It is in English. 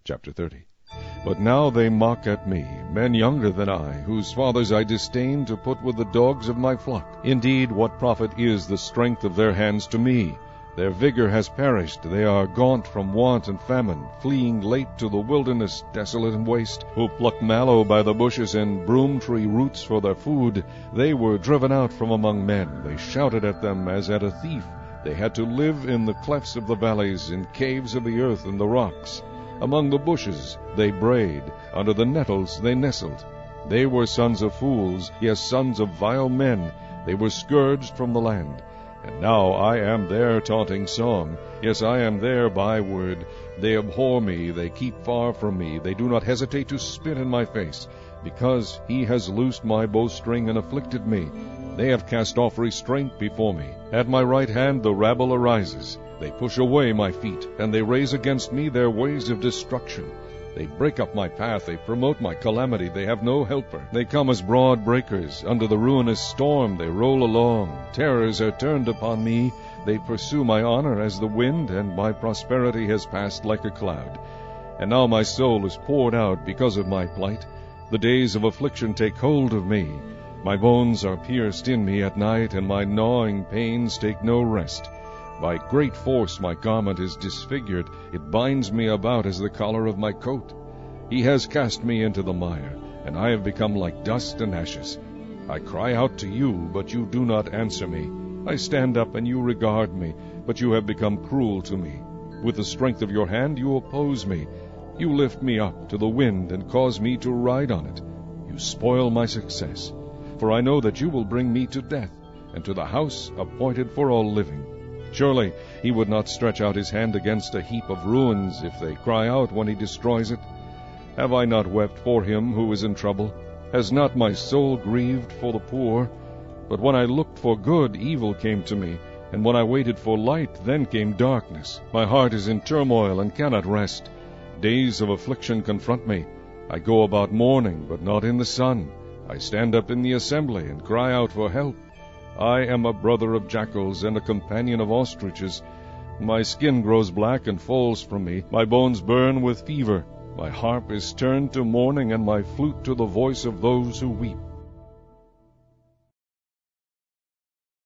Chapter 30. But now they mock at me, men younger than I, whose fathers I disdain to put with the dogs of my flock. Indeed, what profit is the strength of their hands to me? Their vigor has perished, they are gaunt from want and famine, fleeing late to the wilderness, desolate and waste, who pluck mallow by the bushes and broom tree roots for their food. They were driven out from among men, they shouted at them as at a thief. They had to live in the clefts of the valleys, in caves of the earth and the rocks. Among the bushes they brayed, under the nettles they nestled. They were sons of fools, yes, sons of vile men. They were scourged from the land. And now I am their taunting song. Yes, I am their byword. They abhor me, they keep far from me. They do not hesitate to spit in my face, because he has loosed my bowstring and afflicted me. They have cast off restraint before me. At my right hand the rabble arises. They push away my feet, and they raise against me their ways of destruction. They break up my path, they promote my calamity, they have no helper. They come as broad breakers, under the ruinous storm they roll along. Terrors are turned upon me, they pursue my honor as the wind, and my prosperity has passed like a cloud. And now my soul is poured out because of my plight. The days of affliction take hold of me. My bones are pierced in me at night, and my gnawing pains take no rest. By great force my garment is disfigured, it binds me about as the collar of my coat. He has cast me into the mire, and I have become like dust and ashes. I cry out to you, but you do not answer me. I stand up, and you regard me, but you have become cruel to me. With the strength of your hand you oppose me. You lift me up to the wind and cause me to ride on it. You spoil my success. For I know that you will bring me to death, and to the house appointed for all living. Surely he would not stretch out his hand against a heap of ruins if they cry out when he destroys it. Have I not wept for him who is in trouble? Has not my soul grieved for the poor? But when I looked for good, evil came to me, and when I waited for light, then came darkness. My heart is in turmoil and cannot rest. Days of affliction confront me. I go about mourning, but not in the sun. I stand up in the assembly and cry out for help. I am a brother of jackals and a companion of ostriches. My skin grows black and falls from me. My bones burn with fever. My harp is turned to mourning, and my flute to the voice of those who weep.